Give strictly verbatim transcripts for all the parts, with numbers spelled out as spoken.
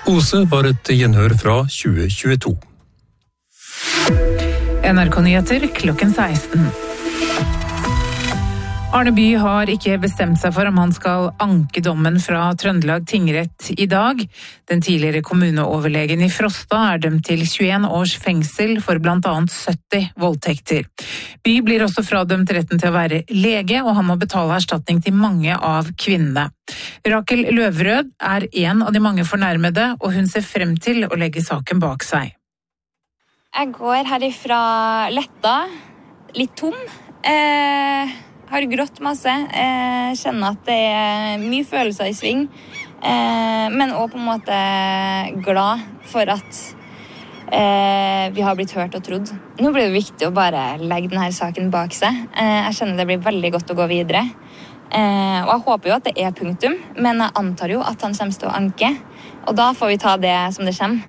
Psykose var et gjenhør fra tjue tjueto. N R K-nyheter klokken seksten. Arne By har ikke bestemt seg for om han skal anke dommen fra Trøndelag tingrett i dag. Den tidligere kommuneoverlegen i Frosta er dømt til tjueen års fengsel for blant annet sytti voldtekter. By blir også fradømt retten til å være lege, og han må betale erstatning til mange av kvinnene. Rakel Løvrød er en av de mange fornærmede, og hun ser frem til å legge saken bak seg. Jeg går herifra letta, litt tom. Eh... har grått masse, eh, kjenner at det er mye følelser i sving, eh, men også på en måte glad for at eh, vi har blitt hørt og trodd. Nå blir det viktig å bare legge denne saken bak seg. Eh, jeg kjenner det blir veldig godt å gå videre. Eh, og jeg håper jo at det er punktum, men jeg antar jo at han kommer til å anke, og da får vi ta det som det kommer.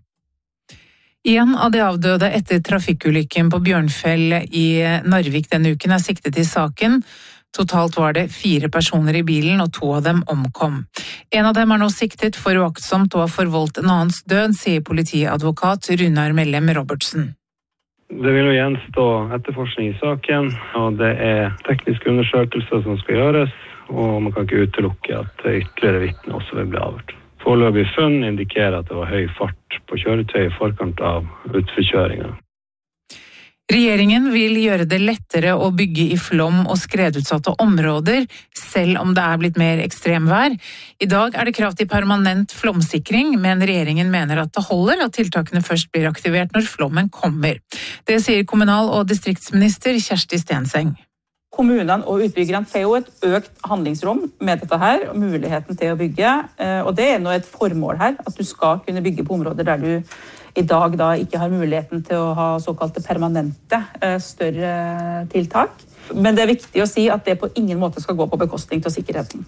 En av de avdøde etter trafikkulykken på Bjørnfjell i Narvik denne uken er siktet i saken. Totalt var det fire personer i bilen, og to av dem omkom. En av dem er nå siktet for uaktsomt å ha forvoldt en annens død, sier politiadvokat Runar Mellem Robertsen. Det vil jo gjenstå etterforskning i saken, og det er tekniske undersøkelser som skal gjøres, og man kan ikke utelukke at ytterligere vitner også vil bli avhørt. Foreløpig funn indikerer at det var høy fart på kjøretøy i forkant av utforkjøringen. Regjeringen vil gjøre det lettere å bygge i flom- og skredutsatte områder, selv om det er blitt mer ekstremvær. I dag er det krav til permanent flomsikring, men regjeringen mener at det holder at tiltakene først blir aktivert når flommen kommer. Det sier kommunal- og distriktsminister Kjersti Stenseng. Kommunene og utbyggerne får jo et økt handlingsrom med dette her, og muligheten til å bygge. Og det er nå et formål her, at du skal kunne bygge på områder der du i dag da ikke har muligheten til å ha såkalte permanente, større tiltak. Men det er viktig å si at det på ingen måte skal gå på bekostning til sikkerheten.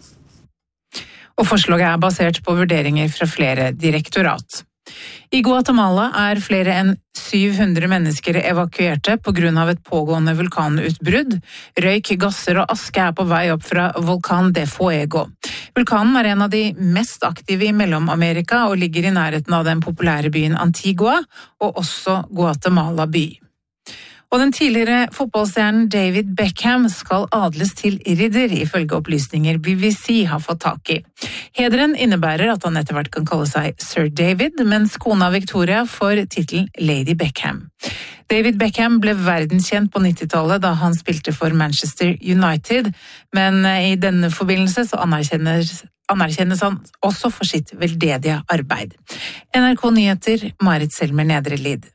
Og forslaget er basert på vurderinger fra flere direktorat. I Guatemala er flere enn syv hundre mennesker evakuerte på grunn av et pågående vulkanutbrudd. Røyk, gasser og aske er på vei opp fra Volcán de Fuego. Vulkanen er en av de mest aktive i Mellom-Amerika og ligger i nærheten av den populære byen Antigua og også Guatemala by. Og den tidligere fotballstjernen David Beckham skal adles til ridder, ifølge opplysninger B B C har fått tak i. Hederen innebærer at han etter hvert kan kalle seg Sir David, mens kona Victoria får titelen Lady Beckham. David Beckham ble verdenskjent på nittitallet da han spilte for Manchester United, men i denne forbindelse så anerkjennes, anerkjennes han også for sitt veldedige arbeid. N R K Nyheter, Marit Selmer Nedrelid.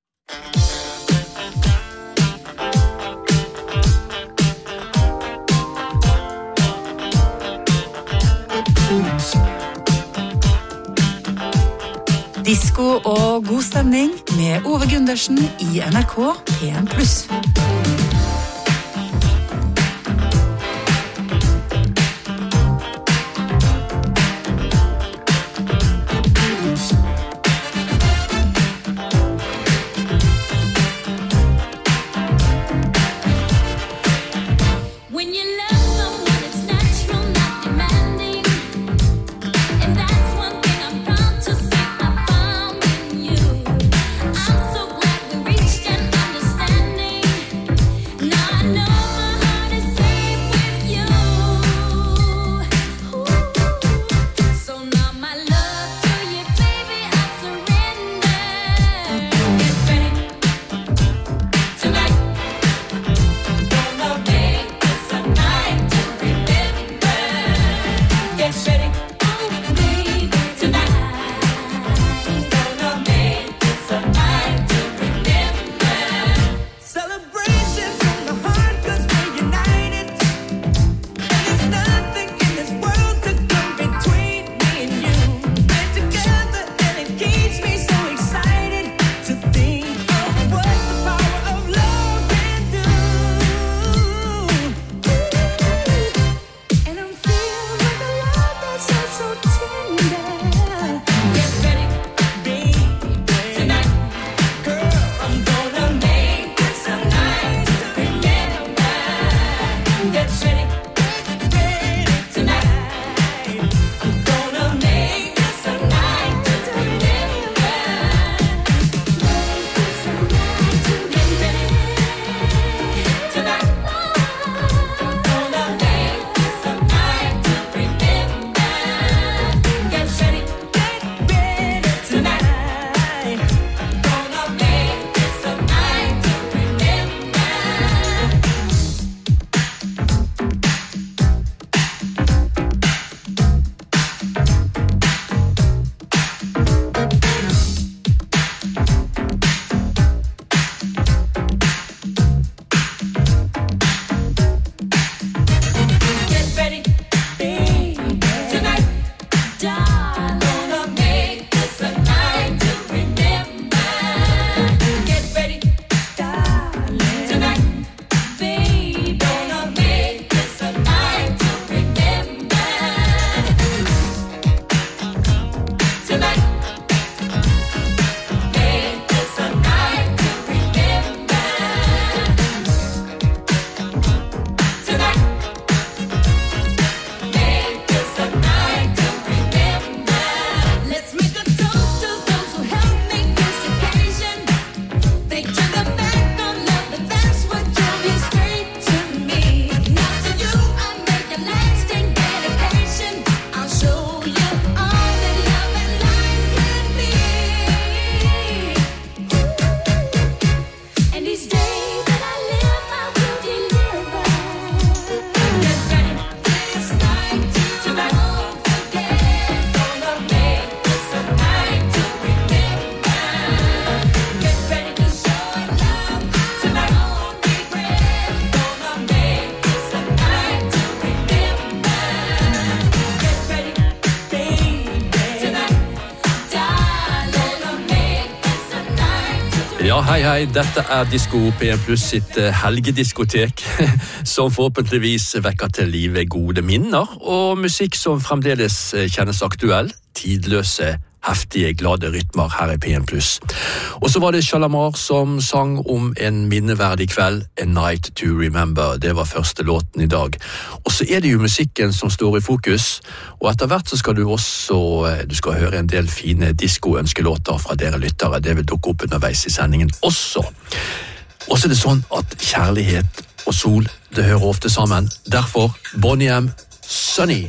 Disko og god stemning med Ove Gundersen i N R K P en pluss. Ja, hei, hei. Dette er Disko P en Pluss sitt helgediskotek, som forhåpentligvis vekker til live gode minner, og musikk som fremdeles kjennes aktuell, tidløse, heftige, glade rytmer her i P en Pluss. Og så var det Shalamar som sang om en minneverdig kveld, A Night to Remember. Det var første låten i dag. Og så er det jo musikken som står i fokus, og etter hvert så skal du også du skal høre en del fine disko-ønskelåter fra dere lyttere. Det vil dukke opp underveis i sendingen også. Og så er det sånn at kjærlighet og sol, det hører ofte sammen. Derfor Bonnie M, Sunny.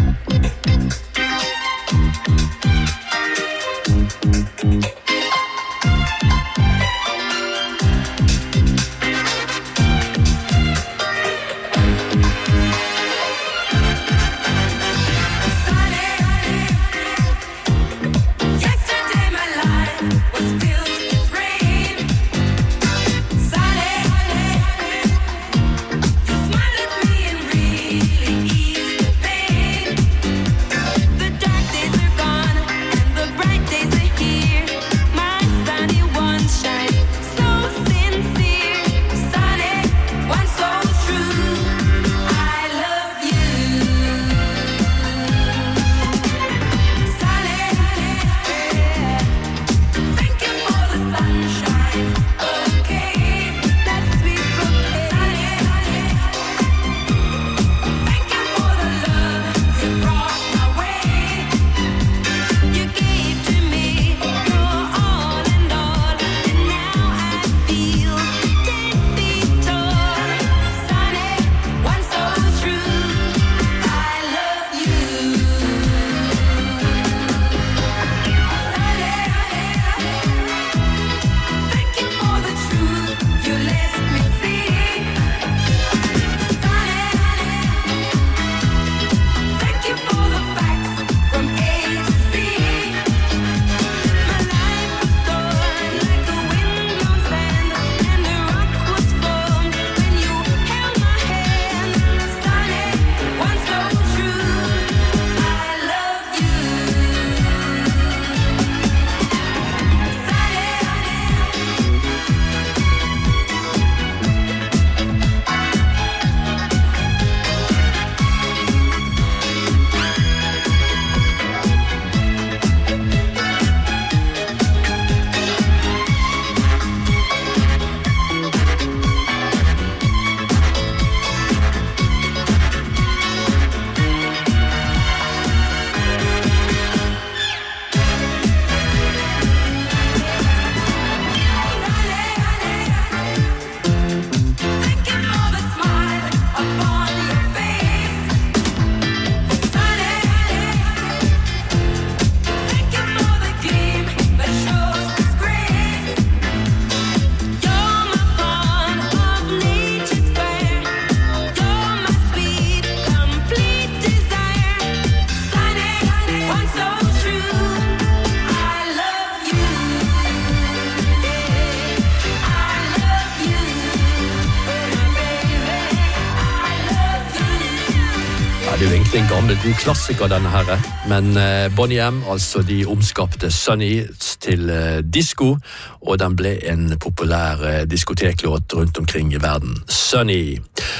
En gammel god klassiker denne her, men Bonnie M, altså de omskapte Sunny til disco, og den ble en populær diskoteklåt rundt omkring i verden. Sunny.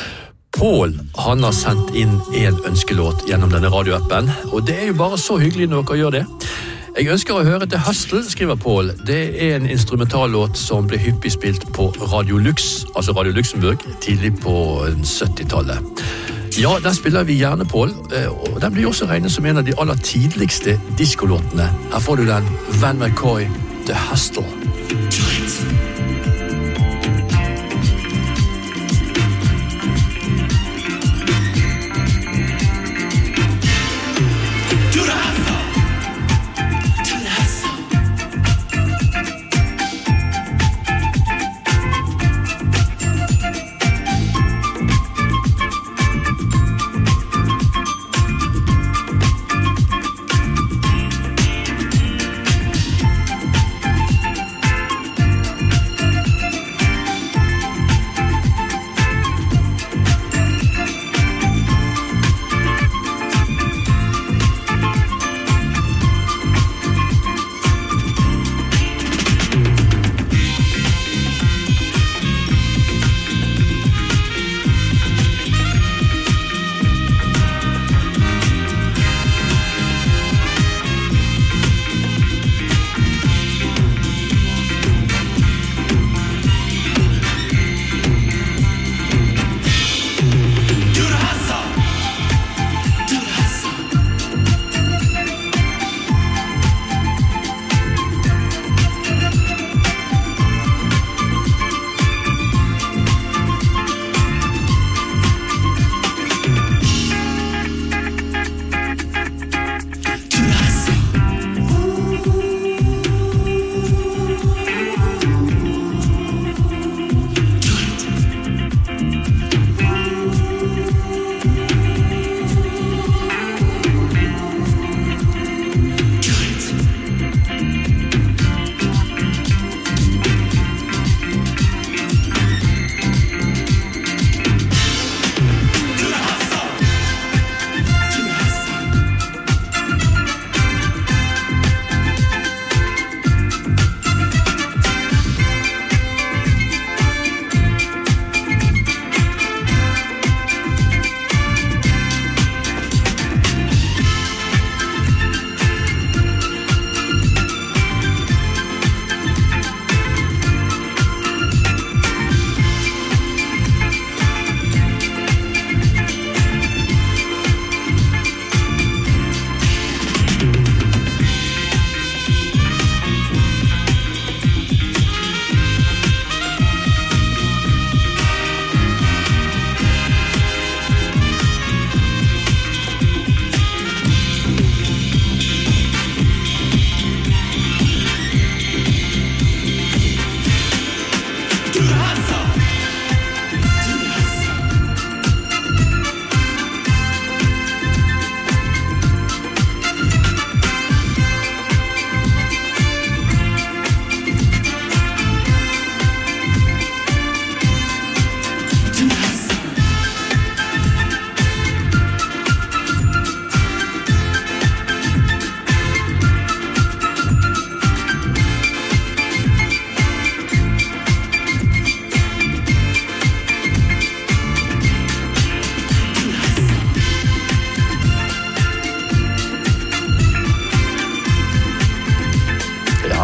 Paul, han har sendt inn en ønskelåt gjennom denne radioappen, og det er jo bare så hyggelig når dere gjør det. Jeg ønsker å høre til Hustle, skriver Paul. Det er en instrumentallåt som ble hyppig spilt på Radio Lux, altså Radio Luxembourg, tidlig på syttitallet. Ja, den spiller vi gjerne, Paul, og den blir også regnet som en av de aller tidligste diskolåtene. Her får du den, Van McCoy, The Hustle.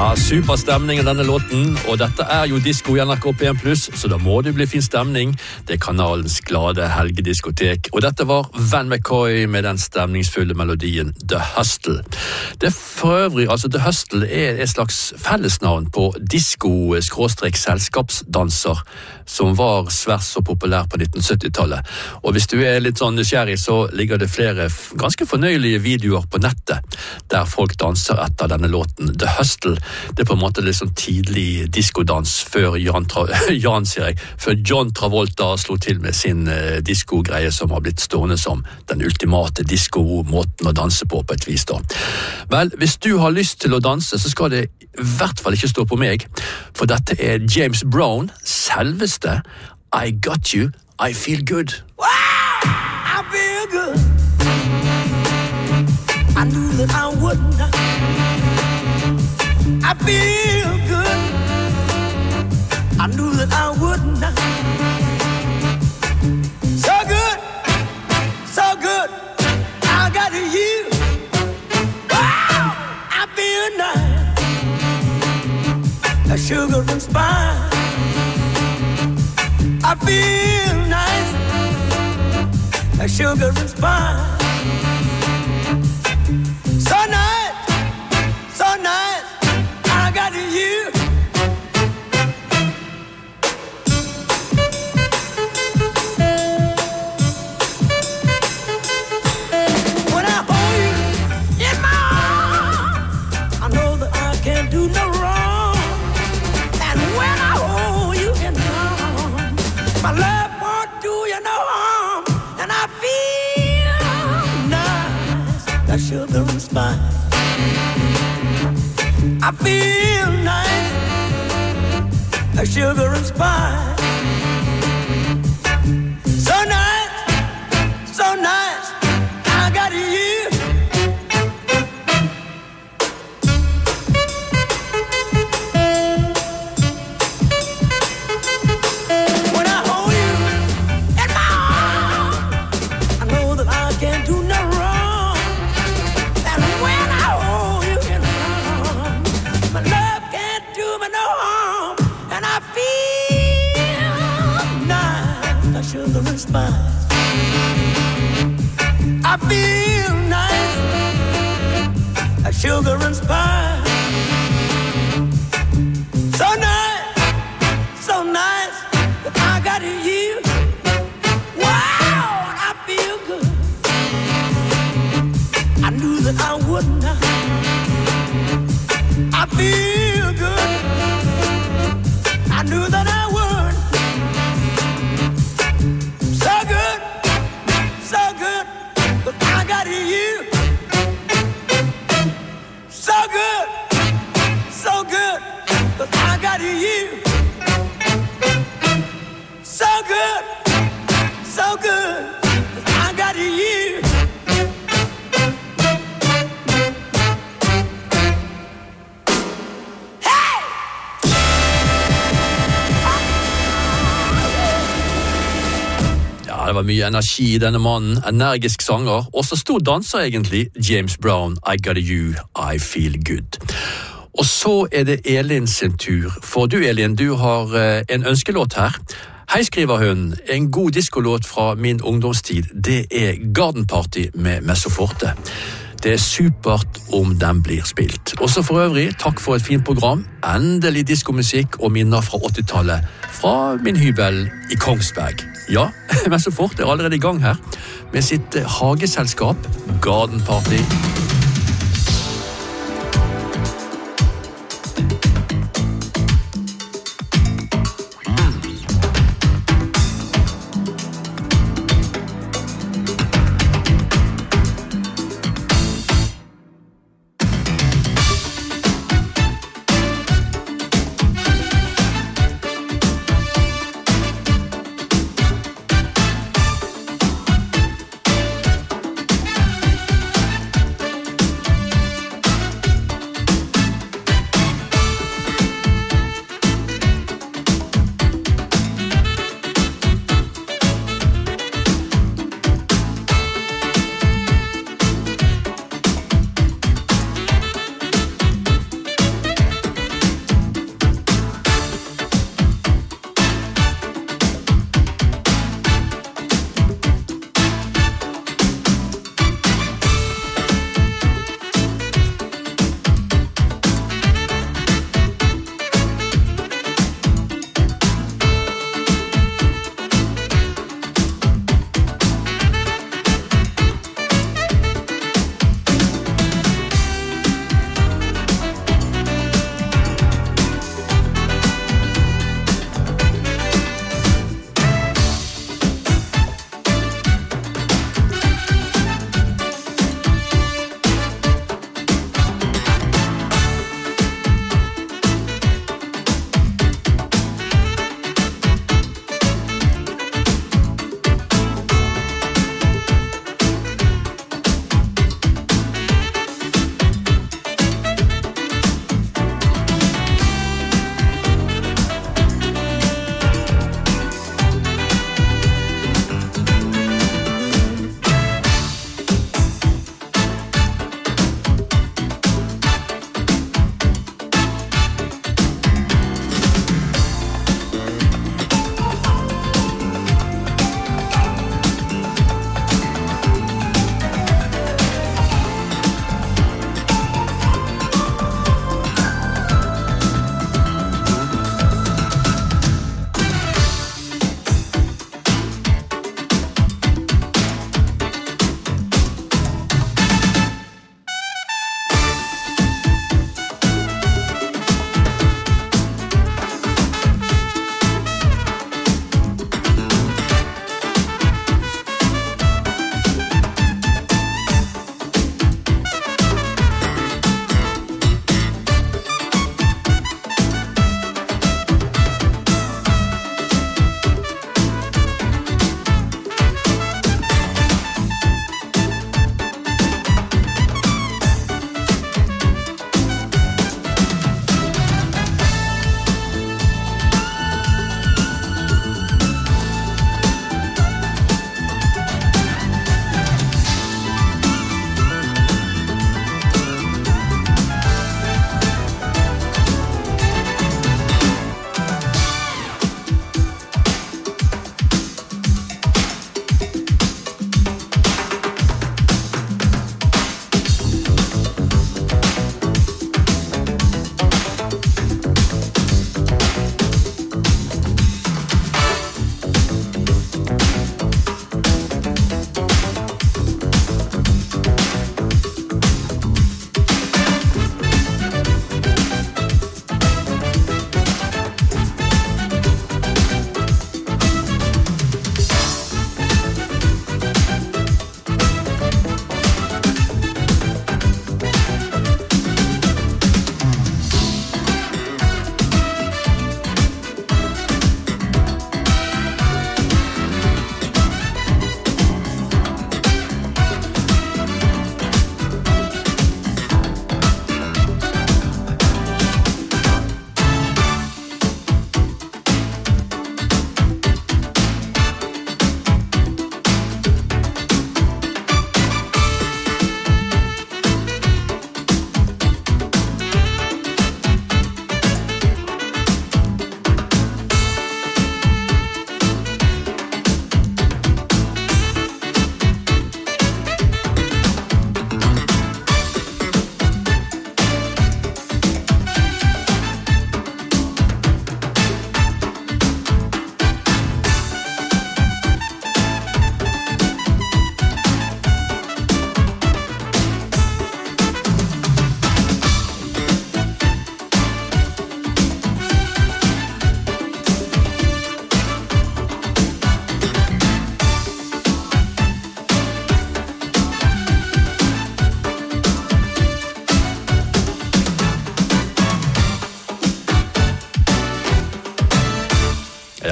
Ja, super stemning i denne låten, og dette er jo disco i N R K P en pluss, så da må det bli fin stemning. Det er kanalens glade helgediskotek, og dette var Van McCoy med den stemningsfulle melodien The Hustle. Det for øvrig, altså The Hustle er et slags fellesnavn på disco-selskapsdanser som var svært så populær på nitten sytti-tallet. Og hvis du er litt sånn nysgjerrig, så ligger det flere ganske fornøyelige videoer på nettet, der folk danser etter denne låten The Hustle. Det er på en måte litt sånn tidlig diskodans før Jan, Tra Jan sier jeg, før John Travolta slo til med sin uh, diskogreie som har blitt stående som den ultimate disko-måten å danse på på et vis da. Vel, hvis du har lyst til å danse, så skal det i hvert fall ikke stå på meg, for dette er James Brown, selveste I Got You, I Feel Good. Wow, I feel good. I knew that I wouldn't. I feel good. I knew that I wouldn't. So good, so good. I got you. Wow, I feel nice. A sugar and spice. I feel nice. A sugar and spice. So nice, so nice. I got you. When I hold you in my arms, I know that I can't do no wrong. And when I hold you in my arms, my love won't do you no harm. And I feel nice, that sugar and spice. I feel nice, a sugar and spice. So nice, so nice, I got you. When I hold you in my arms, I know that I can't do no wrong. And when I hold you in my arms, my love can't do me no harm. And I feel nice, like sugar and spice. I feel nice, like sugar and spice. So nice, so nice, that I got you. Wow, and I feel good. I knew that I wouldn't. I feel good. I knew that I would. So good, so good, but I got you. So good, so good, but I got you. So good, so good, but I got you. Ja, det var mye energi i denne mannen, energisk sanger, og så stor danser egentlig James Brown, I Got You, I Feel Good. Og så er det Elin sin tur, for du Elin, du har eh, en ønskelåt her. Hei, skriver hun, en god diskolåt fra min ungdomstid, det er Garden Party med Messoforte. Det er supert om den blir spilt. Også for øvrig, takk for et fint program, endelig diskomusikk og minner fra åttitallet, fra min hybel i Kongsberg. Ja, Messoforte er allerede i gang her, med sitt hageselskap Garden Party.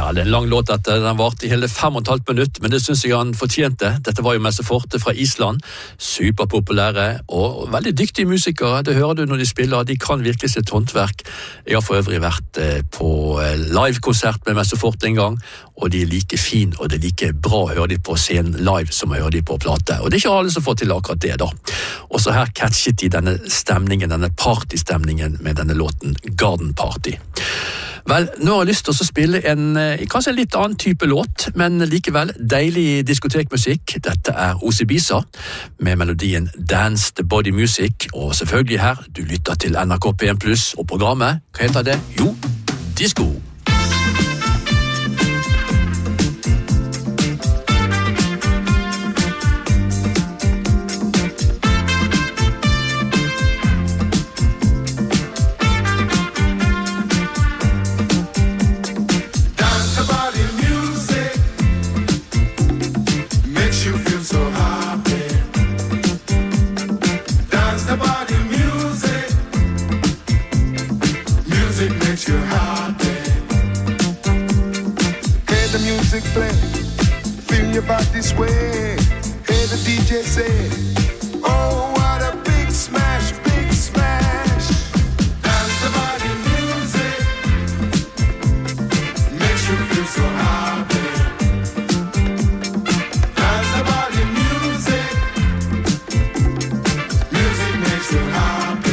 Ja, det er en lang låt dette. Den varte i hele fem og et halvt minutt, men det synes jeg han fortjente. Dette var jo Messe Forte fra Island. Superpopulære og veldig dyktige musikere. Det hører du når de spiller. De kan virkelig sitt håndverk. Jeg har for øvrig vært på live-konsert med Messe Forte en gang, og de er like fin, og det er like bra å høre de på scenen live som å høre de på plate. Og det er ikke alle som får til akkurat det da. Og så her catchet de denne stemningen, denne partystemningen med denne låten Garden Party. Vel, nå har jeg lyst til å spille en kanskje en litt annen type låt, men likevel deilig diskotekmusikk. Dette er Osibisa med melodien Dance the Body Music, og selvfølgelig her, du lytter til N R K P en pluss og programmet, hva heter det? Jo, Disco. This way, hey, the D J said, oh, what a big smash, big smash. Dance the body music makes you feel so happy. Dance the body music, music makes you happy.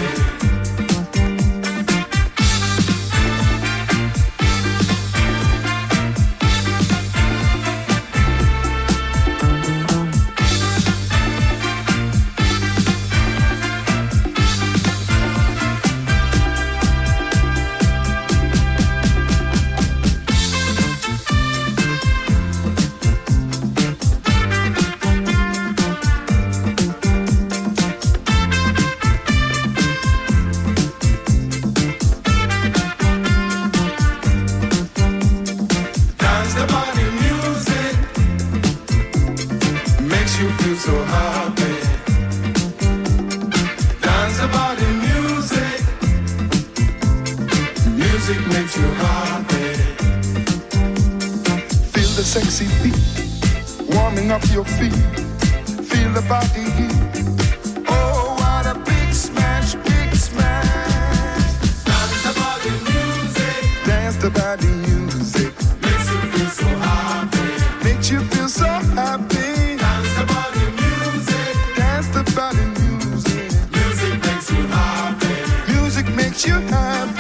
Sexy beat, warming up your feet, feel the body heat. Oh, what a big smash, big smash. Dance the body music, dance the body music, makes you feel so happy, makes you feel so happy. Dance the body music, dance the body music, music makes you happy, music makes you happy.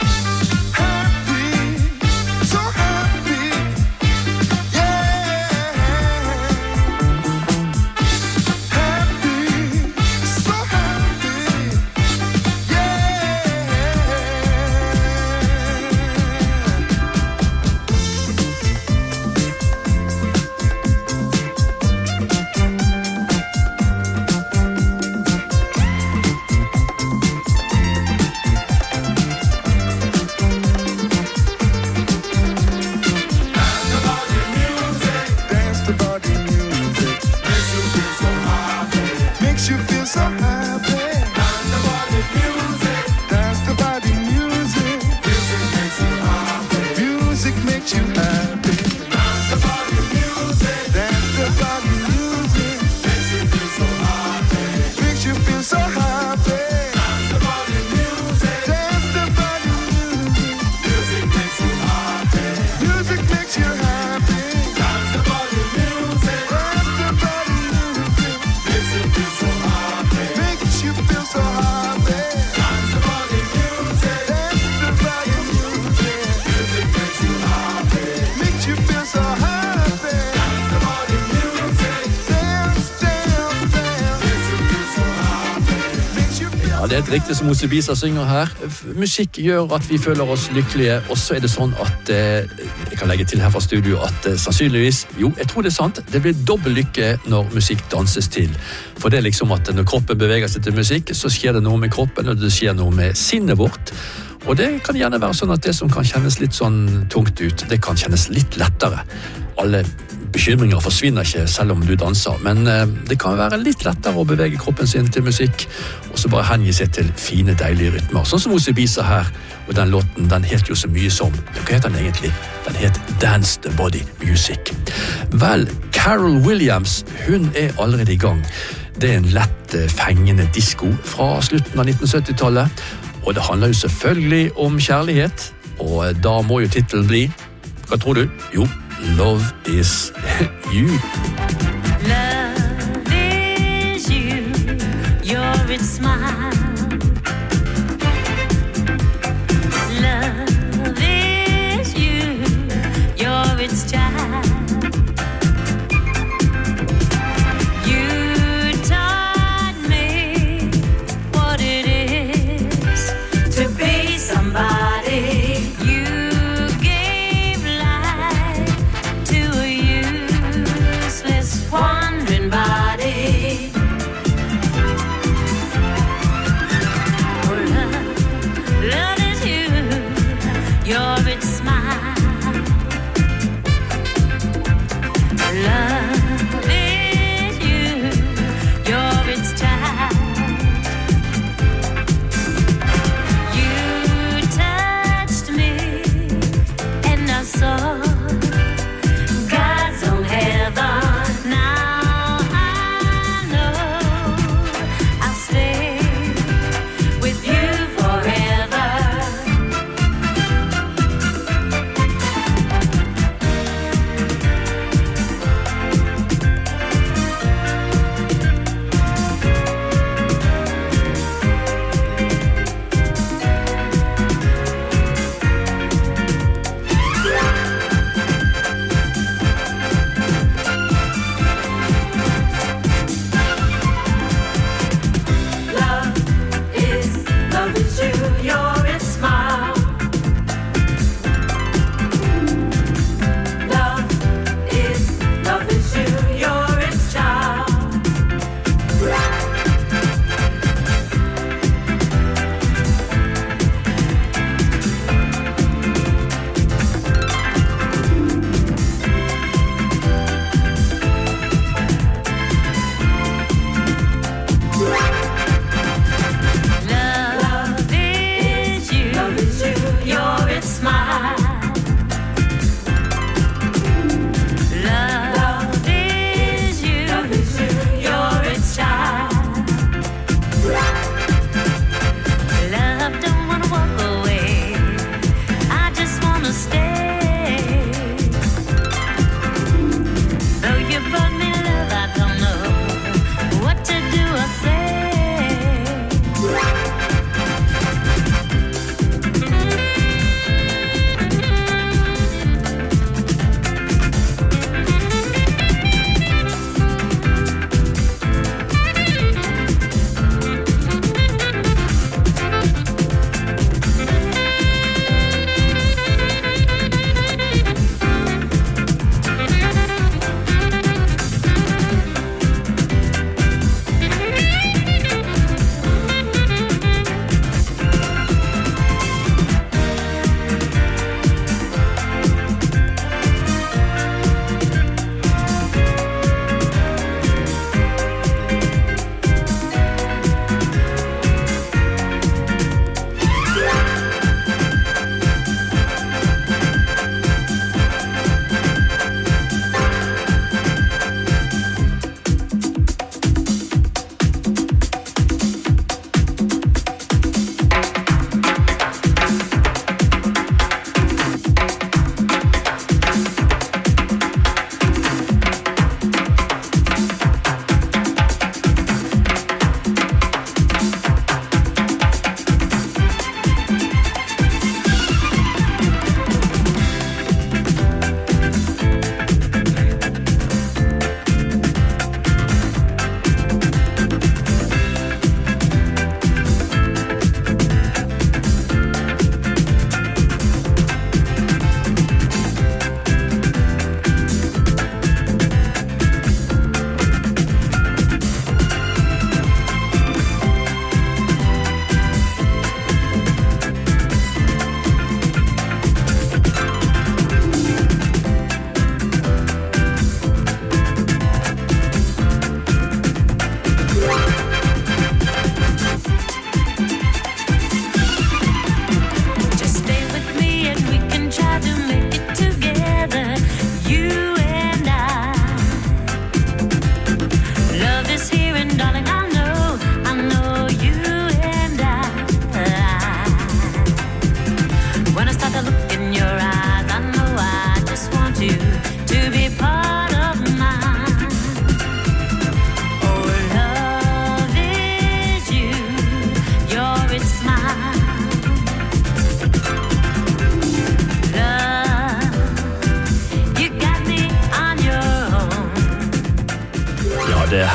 Det er et riktig som Osibisa synger her. Musikk gjør at vi føler oss lykkelige, og så er det sånn at eh, jeg kan legge til her fra studio at eh, sannsynligvis, jo, jeg tror det er sant, det blir dobbelt lykke når musikk danses til. For det er liksom at når kroppen beveger seg til musikk, så skjer det noe med kroppen, og det skjer noe med sinnet vårt. Og det kan gjerne være sånn at det som kan kjennes litt sånn tungt ut, det kan kjennes litt lettere. Alle Bekymringer forsvinner ikke selv om du danser, men eh, det kan være litt lettere å bevege kroppen sin til musikk, og så bare hengi seg til fine, deilige rytmer. Sånn som Ose Bisa her, og den låten, den het jo så mye som, hva heter den egentlig? Den het Dance the Body Music. Vel, Carol Williams, hun er allerede i gang. Det er en lett fengende disco fra slutten av nitten sytti-tallet, og det handler jo selvfølgelig om kjærlighet, og da må jo titelen bli, hva tror du? Jo, Love is You. Love is you, you're its smile. Love is you, you're its child. You taught me what it is to be somebody. Wandering body.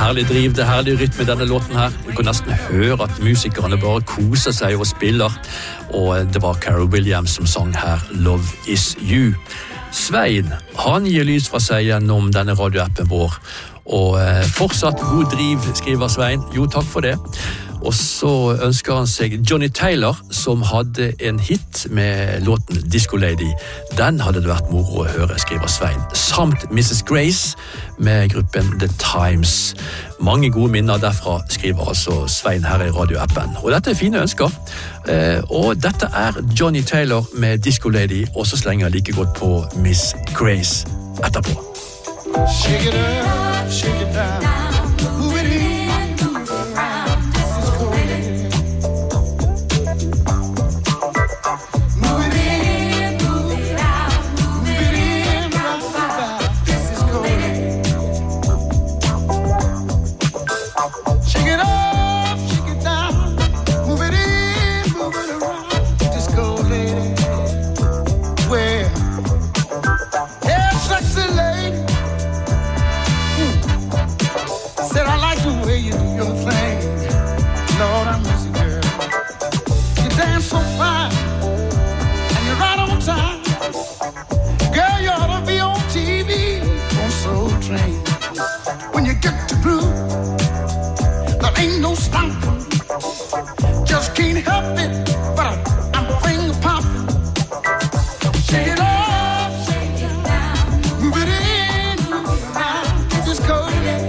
herlig driv, det er herlig rytme i denne låten her. Du kan nesten høre at musikerne bare koser seg og spiller. Og det var Carol Williams som sang her Love Is You. Svein, han gir lys fra seg gjennom denne radioappen vår. Og eh, fortsatt god driv, skriver Svein. Jo, takk for det. Og så ønsker han seg Johnny Taylor, som hadde en hit med låten Disco Lady. Den hadde det vært moro å høre, skriver Svein. Samt missus Grace med gruppen The Times. Mange gode minner derfra, skriver altså Svein her i radioappen. Og dette er fine ønsker. Eh, og dette er Johnny Taylor med Disco Lady, og så slenger jeg like godt på Miss Grace etterpå. Shake it up, shake it down, move it in, move it around. This is cool. Move it in, move it out, move it in, round about. This is cool. Shake it up, shake it down, move it in, move it around. This cool lady. Well, yeah, sexy lady. Said I like the way you do your thing. Lord, I miss you, girl. You dance so fine, and you're right on time. Girl, you ought to be on T V, on Soul Train. When you get to blue, there ain't no stopping. Just can't help it, but I, I'm finger popping. Shake it up, shake it down, move it in, move it around. Just go.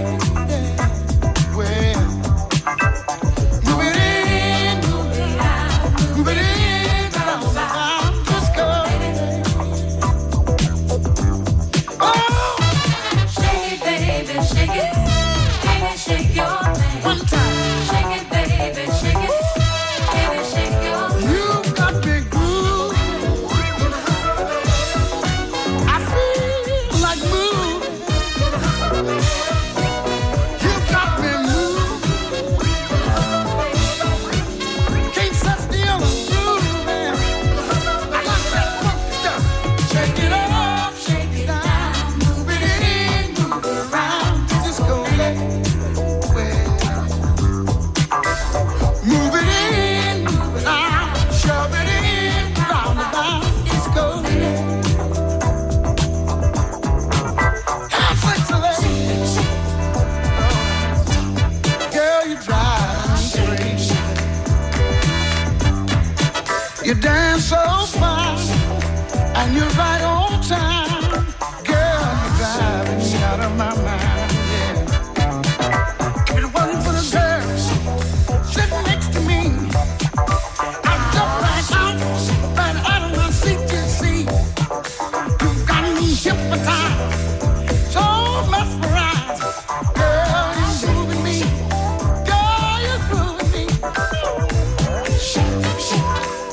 You dance so fine, and you're right on time. Girl, you're driving me out of my mind, yeah. If it wasn't for the girl sitting next to me, I'd jump right out, right out of my seat, you see. You've got me hypnotized, so mesmerized. Girl, you're moving me. Girl, you're grooving me. Shake, shake.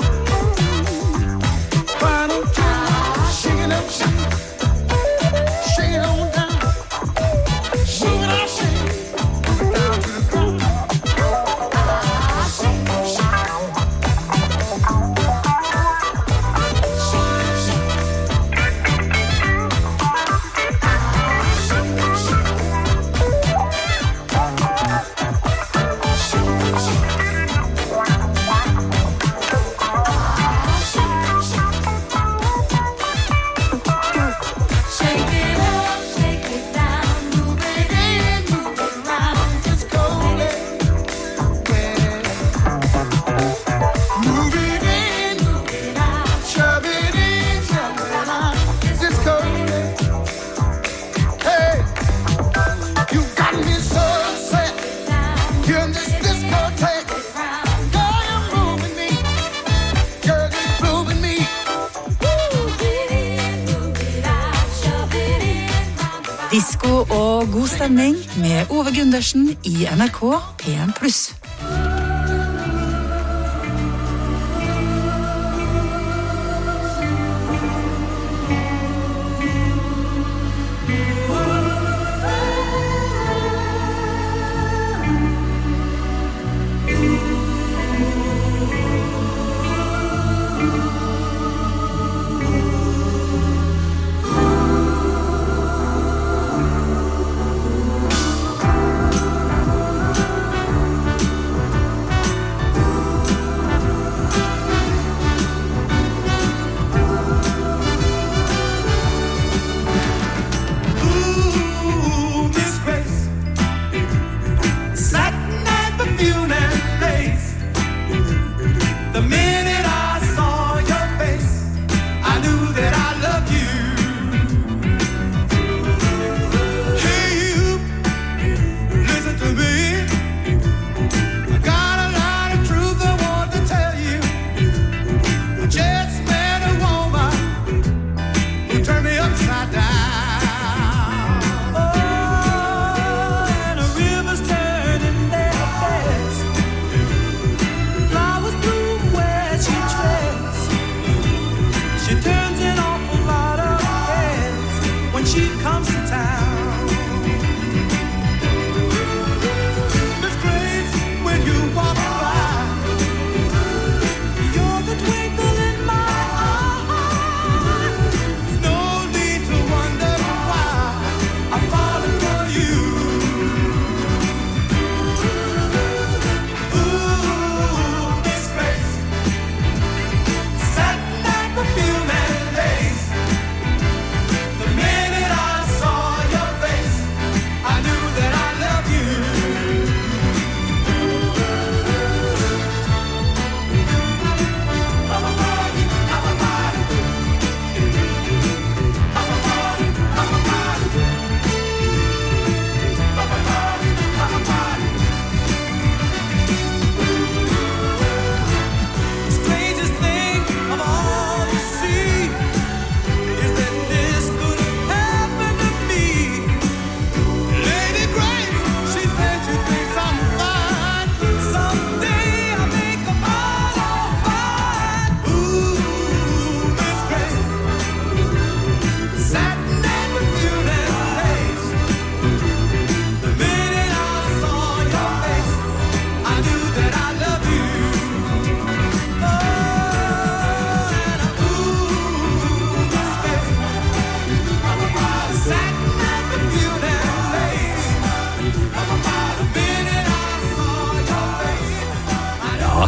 Disko og god stemning med Ove Gundersen i N R K P en pluss.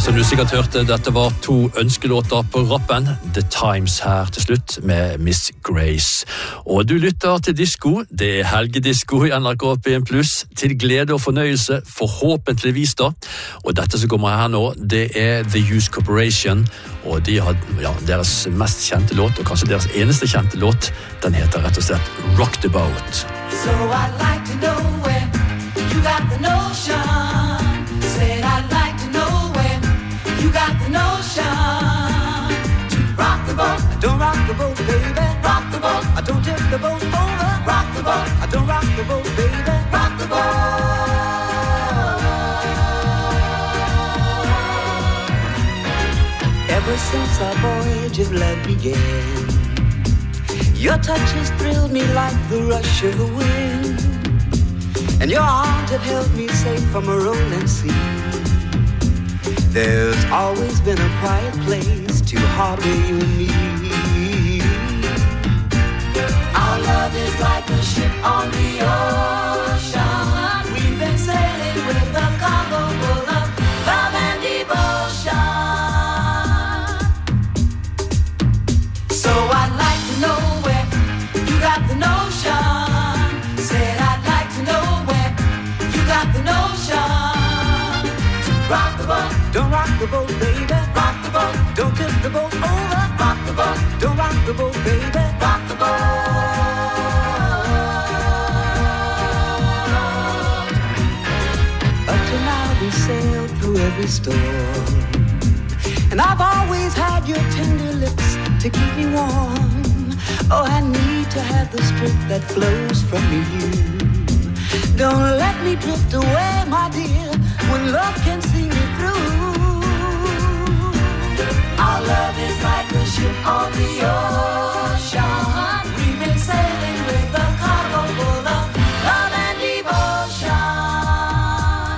Som du sikkert hørte, dette var to ønskelåter på rappen. The Times her til slutt med Miss Grace. Og du lytter til Disko. Det er helgedisko i N R K P en pluss. Til glede og fornøyelse, forhåpentligvis da. Og dette som kommer her nå, det er The Hughes Corporation. Og de har ja, deres mest kjente låt, og kanskje deres eneste kjente låt. Den heter rett og slett Rock the Boat. So I'd like to know where you got the notion. Said I'd like to know where you got the notion. To rock the boat, don't rock the boat, baby. Rock the boat, I don't tip the boat over. Rock the boat, I don't rock the boat, baby. Rock the boat. Ever since our voyage of love began, your touch has thrilled me like the rush of the wind, and your arms have held me safe from a rolling sea. There's always been a quiet place to harbor you and me. Our love is like a ship on the ocean. We've been sailing with a cargo full of love and devotion. So I'd like to know where you got the notion. Said I'd like to know where you got the notion. To rock the boat, don't rock the boat, baby. Rock the boat, don't tip the boat over. Rock the boat, don't rock the boat, baby. Rock the boat. Up to now we sailed through every storm, and I've always had your tender lips to keep me warm. Oh, I need to have the strength that flows from you. Don't let me drift away, my dear, when love can see me through. Our love is like a ship on the ocean. We've been sailing with a cargo full of love and devotion.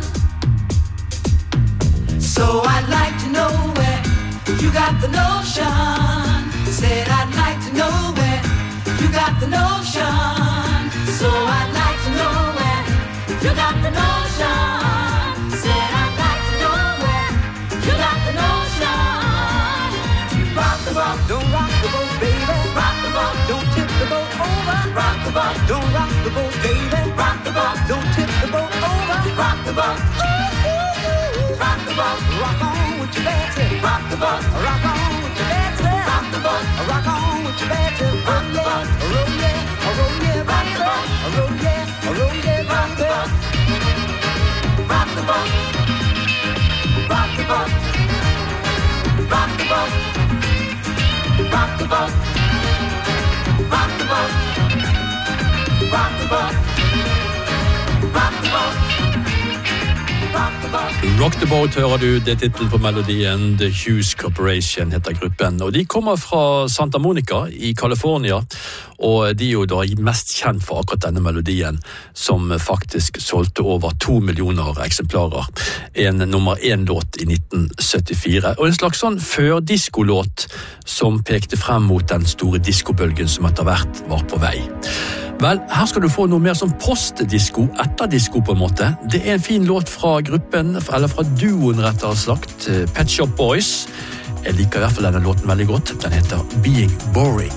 So I'd like to know where you got the notion. Said I'd like to know where you got the notion. So I'd like to know where you got the notion. Said I'd like to know where you got the notion. To rock the boat, don't rock the boat, baby. Rock the boat, don't tip the boat over. Rock the boat, don't rock the boat, baby. Rock the boat, don't tip the boat over. Rock the boat, ooh, ooh, ooh. Rock the boat, rock on with your bad tip. Rock the boat, rock on with your bad tip. Rock the boat, rock on with your bad tip. Rock the boat, roll yeah, roll yeah, rock the boat, roll yeah, roll yeah, rock the boat. Rock the boat, rock the boat, rock the boat, rock the boat, rock the boat, rock the boat, rock the boat. Rock the Boat hører du, det er titlen på melodien. The Hughes Corporation heter gruppen, og de kommer fra Santa Monica i California, og de er jo da mest kjent for akkurat denne melodien, som faktisk solgte over to millioner eksemplarer. En nummer én låt i nitten syttifire, og en slags sånn før-diskolåt som pekte frem mot den store diskobølgen som etter hvert var på vei. Vel, her skal du få noe mer som postdisko, etter disko på en måte. Det er en fin låt fra gruppen, eller fra duoen rettere sagt, Pet Shop Boys. Jeg liker i hvert fall denne låten veldig godt. Den heter Being Boring.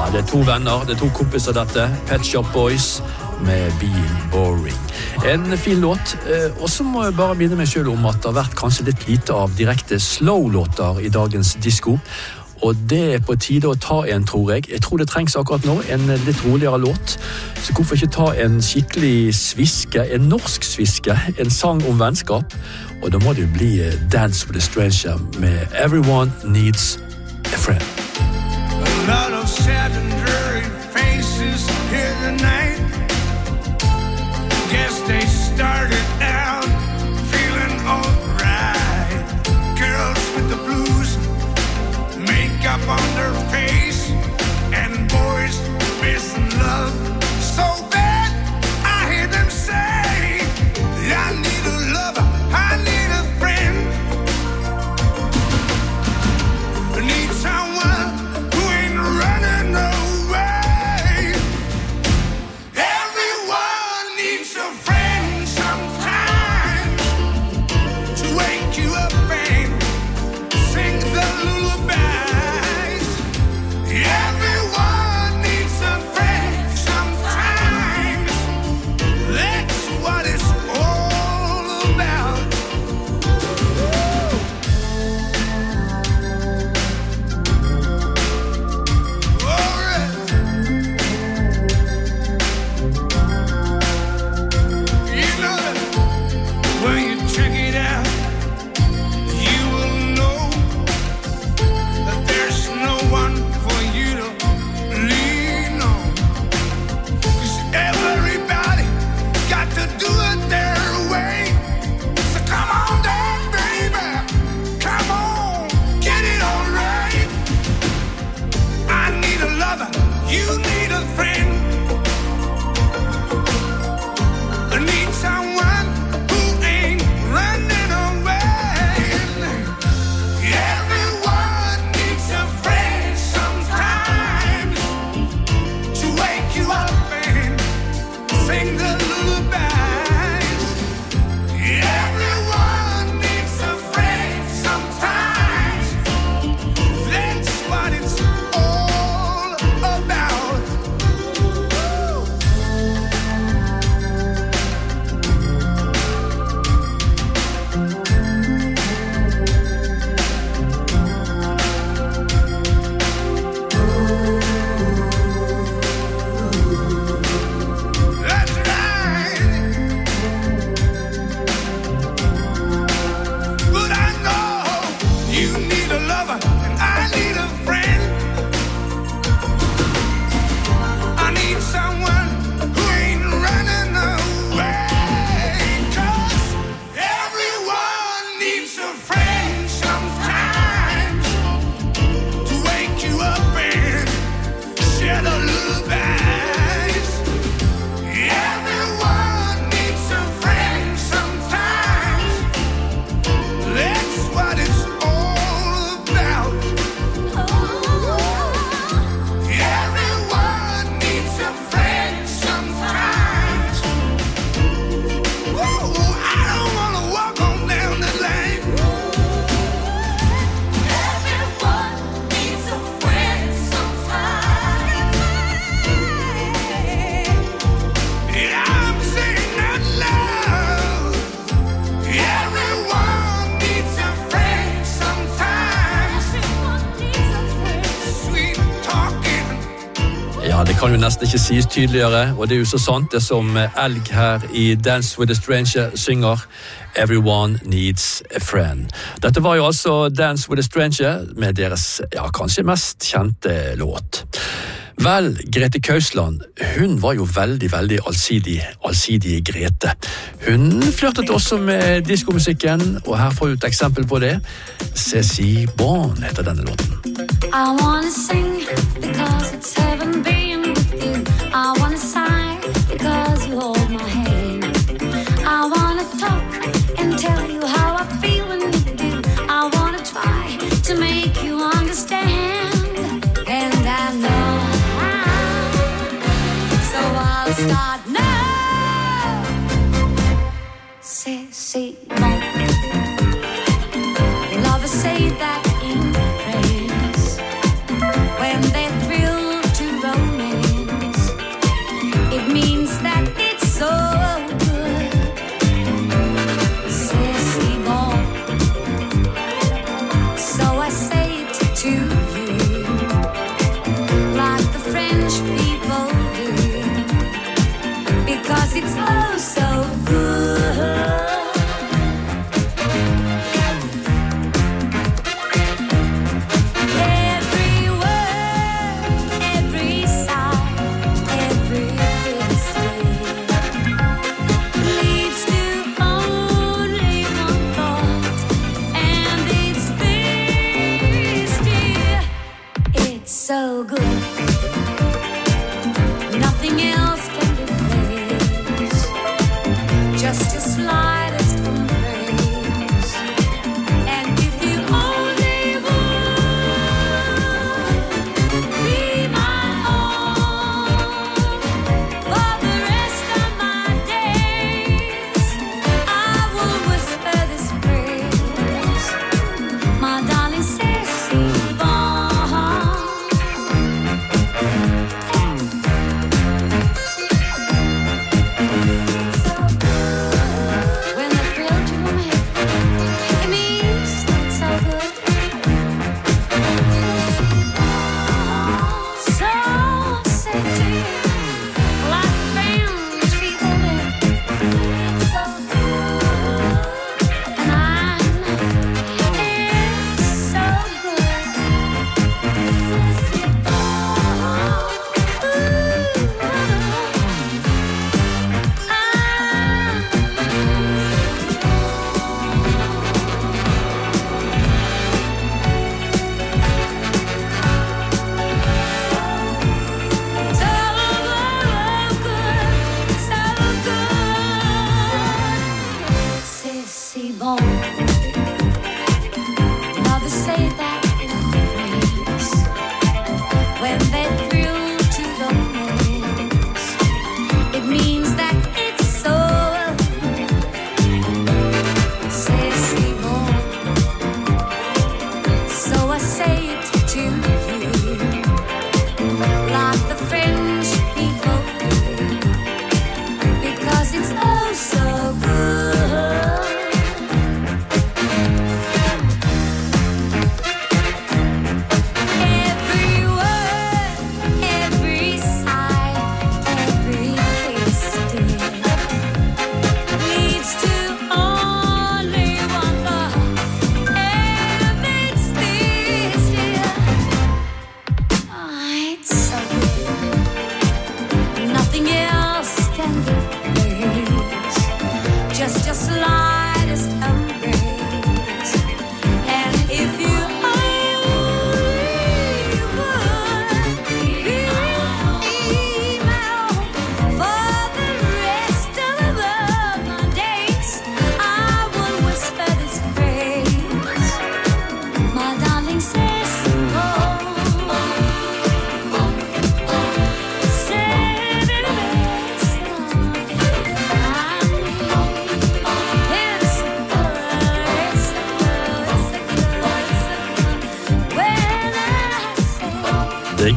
det er to venner, det er to kompiser dette. Pet Shop Boys med Being Boring. En fin låt, og så må jeg bare minne meg selv om at det har vært kanskje litt lite av direkte slow-låter i dagens disco. Og det er på tide å ta en, tror jeg. Jeg tror det trengs akkurat nå, en litt roligere låt. Så hvorfor ikke ta en skikkelig sviske, en norsk sviske, en sang om vennskap. Og da må det jo bli Dance with a Stranger med Everyone Needs a Friend. A lot of sad and dreary faces here tonight. Guess they started out feeling alright. Girls with the blues, makeup on their face, and boys missing love so bad. I hear them say, I need a lover, I need a friend. I need someone who ain't running away. Everyone needs a friend sometimes to wake you up and sing the lullabies. Everyone needs a friend sometimes. That's what it's all about. Alright. You know that when you check it out, you will know that there's no one for you to lean on. 'Cause everybody got to do it their way. So come on down, baby. Come on, get it all right. I need a lover, you need a friend. I need someone who ain't running away. Everyone needs a friend sometimes to wake you up and sing the lullabies. Everyone needs a friend sometimes. That's what it's all about. That's right. But I know you need a lover and I need a friend. I need someone who ain't running away. 'Cause everyone needs a friend sometimes to wake you up and share the lullabies. Everyone needs a friend sometimes. That's what it's all about. Everyone needs a friend sometimes. Whoa, I don't wanna walk on down the lane. Everyone needs a friend sometimes. Yeah, I'm saying that loud. Everyone needs a friend sometimes. Sweet talking. Ja, det kan jo nesten ikke sies tydeligere, og det er jo så sant det som Elg her i Dance with a Stranger synger Everyone Needs a Friend. Dette var jo altså Dance with a Stranger med deres, ja, kanskje mest kjente låt. Vel, Grete Kausland, hun var jo veldig, veldig allsidig, allsidig Grete. Hun flørtet også med diskomusikken, og her får du et eksempel på det. Ceci Bon heter denne låten. I wanna sing because it's heaven being with you. I wanna sigh because you hold my hand. I wanna talk and tell you how I feel when you do. I wanna try to make you understand. And I know how, so I'll start now. Ceci Bon. Lovers say that in France when they thrill to the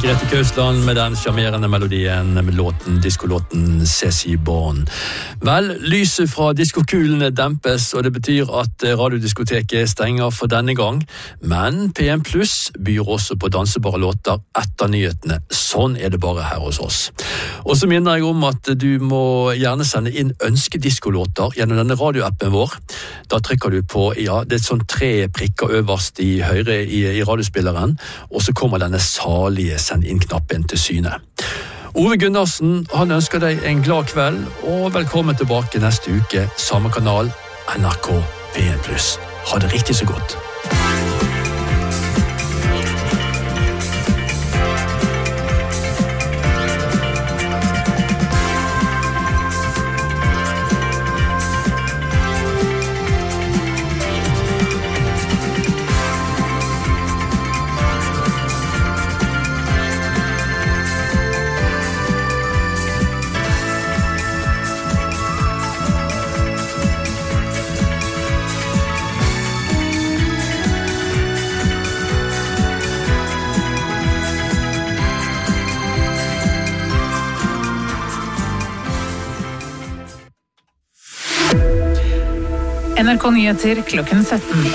Grete Kausland med den charmerende melodien med låten, diskolåten Sissy Born. Vel, lyset fra diskokulene dempes, og det betyr at radiodiskoteket stenger for denne gang. Men P en Pluss byr også på dansebare låter etter nyhetene. Sånn er det bare her hos oss. Og så minner jeg om at du må gjerne sende inn ønskediskolåter gjennom denne radioappen vår. Da trykker du på, ja, det er sånn tre prikker øverst i høyre i, i radiospilleren, og så kommer denne salige send inn-knappen til syne. Ove Gundersen, han ønsker deg en glad kveld, og velkommen tilbake neste uke, samme kanal, N R K P en Pluss. Ha det riktig så godt. N R K Nyheter klokken sytten.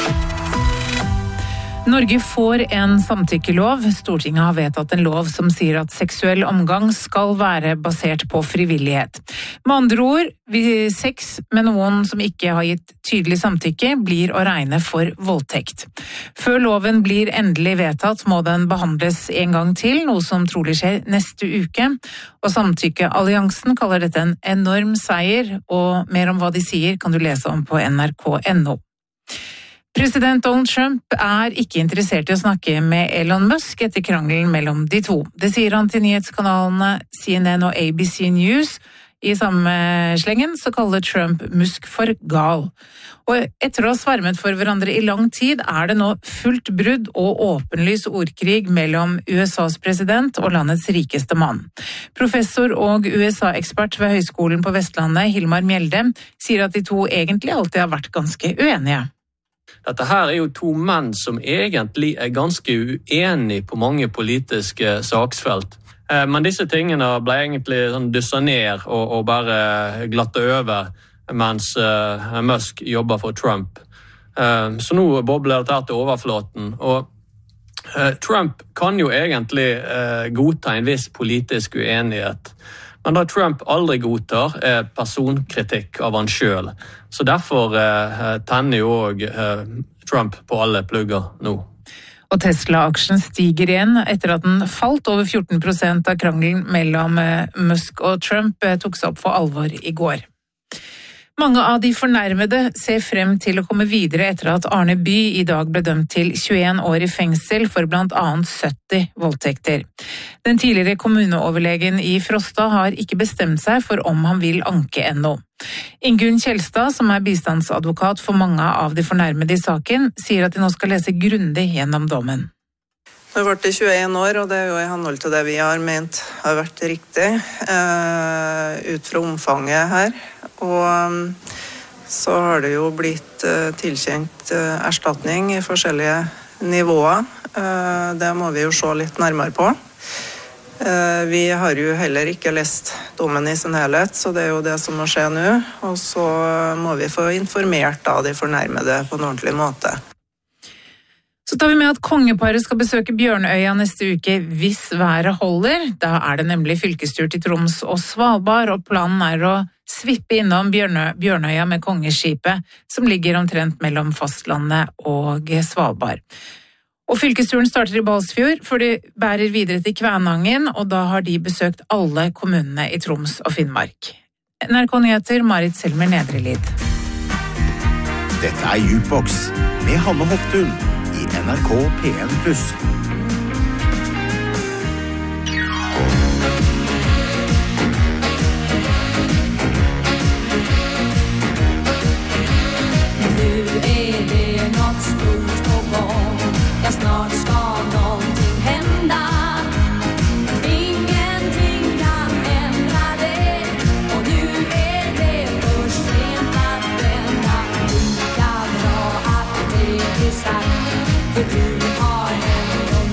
Norge får en samtykkelov. Stortinget har vedtatt en lov som sier at seksuell omgang skal være basert på frivillighet. Med andre ord, sex med noen som ikke har gitt tydelig samtykke blir å regne for voldtekt. Før loven blir endelig vedtatt må den behandles en gang til, noe som trolig skjer neste uke. Og Samtykkealliansen kaller dette en enorm seier, og mer om hva de sier kan du lese om på N R K punktum N O. President Donald Trump er ikke interessert i å snakke med Elon Musk etter krangelen mellom de to. Det sier han til nyhetskanalene C N N og A B C News. I samme slengen så kaller Trump Musk for gal. Og etter å ha svermet for hverandre i lang tid er det nå fullt brudd og åpenlys ordkrig mellom U S A's president og landets rikeste mann. Professor og U S A-ekspert ved Høgskolen på Vestlandet, Hilmar Mjelde, sier at de to egentlig alltid har vært ganske uenige. Dette her er jo to menn som egentlig er ganske uenige på mange politiske saksfelt. Men disse tingene ble egentlig sånn dysset ned og, og bare glatte over mens uh, Musk jobber for Trump. Uh, så nå bobler dette til overflaten. Og uh, Trump kan jo egentlig uh, godta en viss politisk uenighet. Men det Trump aldri godtar er personkritikk av han selv. Så derfor uh, tenner jo også uh, Trump på alle plugger nå. Og Tesla-aksjen stiger igjen etter at den falt over fjorten prosent av krangelen mellom Musk og Trump tok seg opp for alvor i går. Mange av de fornærmede ser frem til å komme videre etter at Arne By i dag ble dømt til tjueen år i fengsel for blant annet sytti voldtekter. Den tidligere kommuneoverlegen i Frosta har ikke bestemt seg for om han vil anke ennå. Ingunn Kjelstad, som er bistandsadvokat for mange av de fornærmede i saken, sier at de nå skal lese grundig gjennom dommen. Det har vært tjueen år, og det er jo i henhold til det vi har ment har vært riktig, uh, ut fra omfanget her. Og um, så har det jo blitt uh, tilkjent uh, erstatning i forskjellige nivåer. Uh, det må vi jo se litt nærmere på. Uh, vi har jo heller ikke lest dommen i sin helhet, så det er jo det som må skje nå. Og så må vi få informert da de fornærmede på en ordentlig måte. Så tar vi med at kongeparet skal besøke Bjørnøya neste uke hvis været holder. Da er det nemlig fylkestur til Troms og Svalbard, og planen er å svippe innom Bjørnø, Bjørnøya med kongeskipet, som ligger omtrent mellom fastlandet og Svalbard. Og fylkesturen starter i Balsfjord, for de bærer videre til Kvænangen, og da har de besøkt alle kommunene i Troms og Finnmark. N R K Nyheter, Marit Selmer Nedrelid. Dette er Jukebox med Hanne Hoftun i N R K P en Pluss. Snart ska någonting hända. Ingenting kan ändra det. Och nu är det för sent att vända. Lika bra att det är sagt. För du har ändå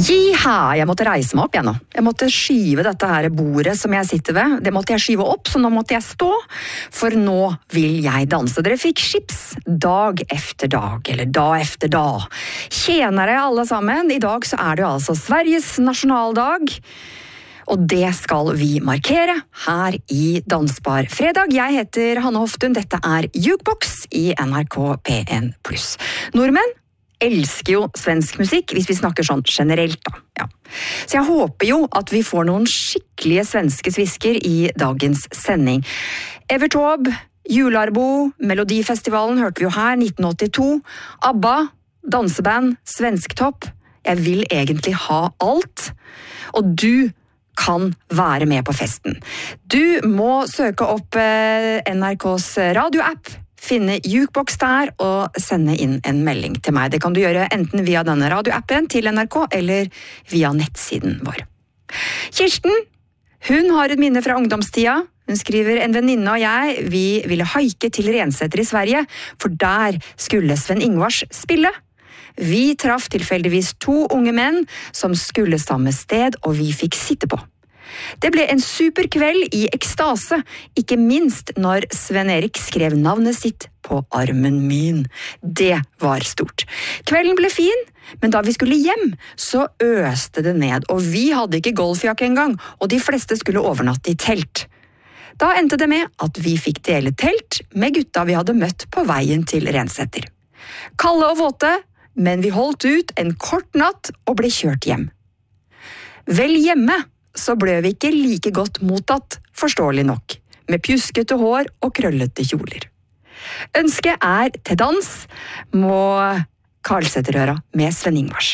Jiha, jeg måtte reise meg opp igjen nå. Jeg måtte skyve dette her bordet som jeg sitter ved. Det måtte jeg skyve opp, så nå måtte jeg stå. For nå vil jeg danse. Dere fikk chips dag efter dag, eller dag efter dag. Tjenere alle sammen, i dag så er det jo altså Sveriges nasjonaldag. Og det skal vi markere her i Dansbar Fredag. Jeg heter Hanne Hoftun, dette er Jukebox i N R K P en pluss. Nordmenn elsker jo svensk musikk, hvis vi snakker sånn generelt da. Ja. Så jeg håper jo at vi får noen skikkelige svenske svisker i dagens sending. Evert Taube, Jularbo, Melodifestivalen hørte vi jo her, nitten åttito. ABBA, danseband, Svensktopp. Jeg vil egentlig ha alt. Og du kan være med på festen. Du må søke opp eh, N R K's radioapp, finne Jukebox der og sende inn en melding til meg. Det kan du gjøre enten via denne radioappen til N R K eller via nettsiden vår. Kirsten, hun har et minne fra ungdomstida. Hun skriver, en venninne og jeg, vi ville haike til Rensetter i Sverige, for der skulle Sven Ingvars spille. Vi traff tilfeldigvis to unge menn som skulle samme sted, og vi fikk sitte på. Det ble en super kveld i ekstase, ikke minst når Sven Erik skrev navnet sitt på armen min. Det var stort. Kvelden ble fin, men da vi skulle hjem, så øste det ned, og vi hadde ikke golfjakke engang, og de fleste skulle overnatte i telt. Da endte det med at vi fikk dele telt med gutta vi hadde møtt på veien til Rensetter. Kalde og våte, men vi holdt ut en kort natt og ble kjørt hjem. Vel hjemme så ble vi ikke like godt mottatt, forståelig nok, med pjuskete hår og krøllete kjoler. Ønsket er til dans, må Karlsetterøra med Sven Ingvars.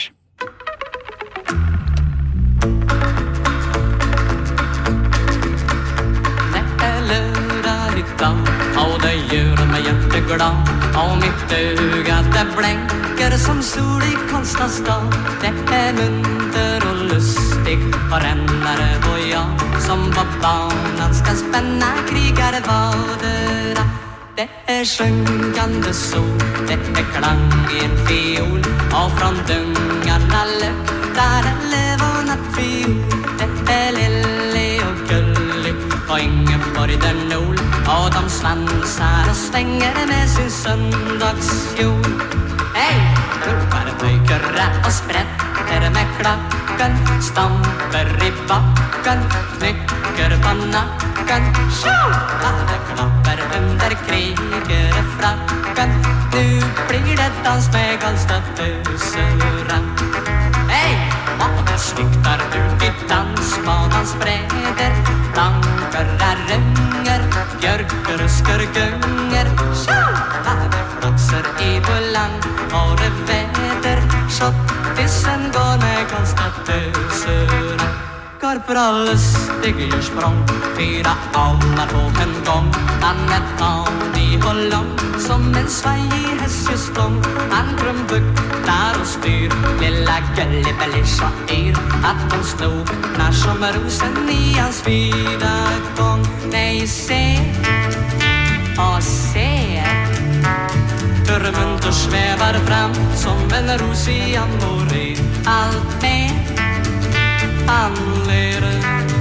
Det er lørdag i dag, og det gjør meg hjerteglad, og mitt øga det blenker som sol i Konstastad. Det er munter og lustig, og rennare og jeg, som på banan skal spenne krigarvadera. Det er sjunkande sol, det er klang i en fiol, og fra dungarna luktar en levånat fiol. Det er lille og gullig, og Ingeborg der nol, og de svansar og stenger med sin søndagskjol. Hei, ropar pøykere og spretter med klakken, stamper i bakken, knykker på nakken. Sjå, da det klapper under krigere frakken, nu blir det dans med galstatøsera. Hei, og det slyktar ut i dansbanans breder, blanker er runger, bjørker usker gunger. Sjå, da det flokser i bullan, og det veder, shottisen går med galstatøsera. Korporal lustig gjør sprang, fyra allar på en gång. Han er tan i hollong, som en svei i hestjustång. Han krumbuktar og styr, lilla gullibellir så yr, at hon slog nær som rosen i hans vida gång. Nei, se, og se, Törmunter svävar fram som en ros i amore. Allt med han ler,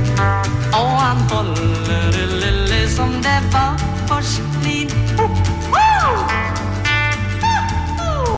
och han håller lille som det var porslin. Oh, oh.